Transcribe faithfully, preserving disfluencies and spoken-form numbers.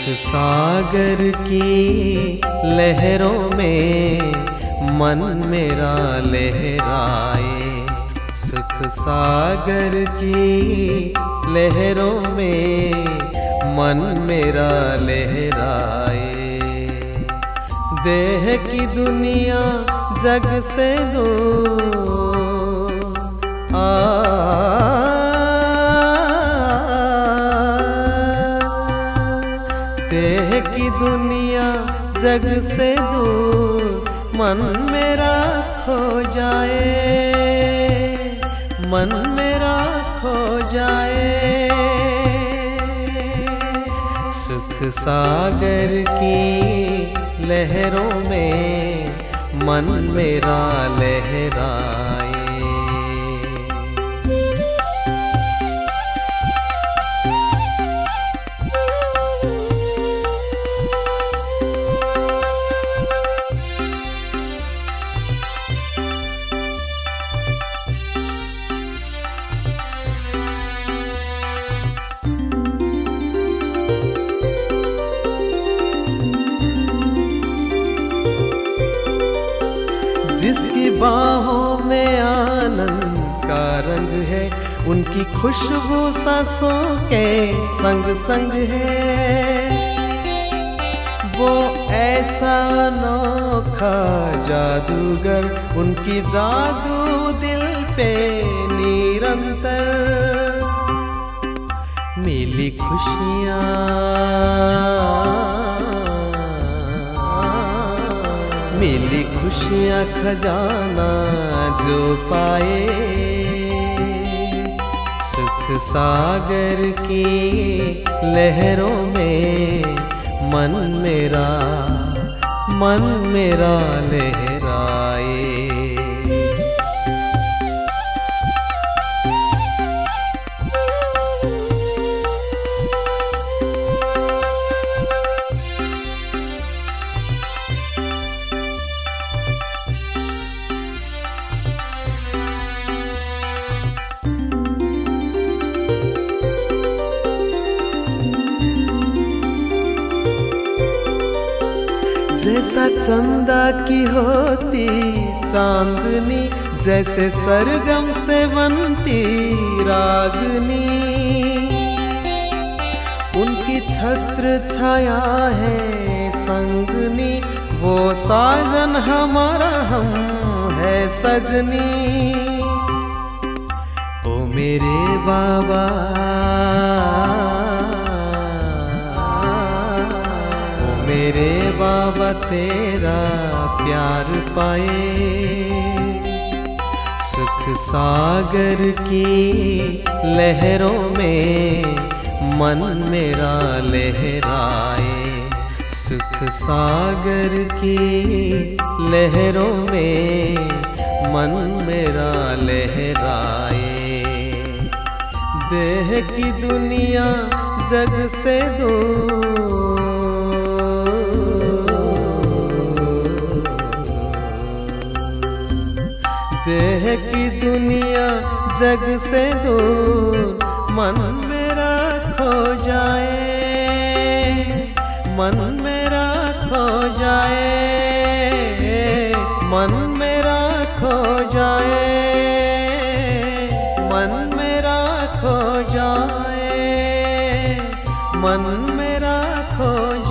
सागर की लहरों में मन मेरा लहराए। सुख सागर की लहरों में मन मेरा लहराए। देह की दुनिया जग से दूर आ देह की दुनिया जग से दूर मन मेरा खो जाए, मन मेरा खो जाए। सुख सागर की लहरों में मन मेरा लहराए। जिसकी बाहों में आनंद का रंग है, उनकी खुशबू सांसों के संग संग है। वो ऐसा अनोखा जादूगर, उनकी जादू दिल पे निरंतर। मिली खुशियाँ मिली खुशियाँ खजाना जो पाए। सुख सागर की लहरों में मन मेरा मन मेरा लहराए। जैसा चंदा की होती चांदनी, जैसे सरगम से बनती रागनी। उनकी छत्र छाया है संगनी, वो साजन हमारा हम है सजनी। ओ मेरे बाबा मेरे बाबा तेरा प्यार पाए। सुख सागर की लहरों में मन मेरा लहराए। सुख सागर की लहरों में मन मेरा लहराए। देह की दुनिया जग से दूर देह की दुनिया जग से दूर मन मेरा खो जाए, मन मेरा खो जाए, मन मेरा खो जाए, मन मेरा खो जाए, मन मेरा खो जाए।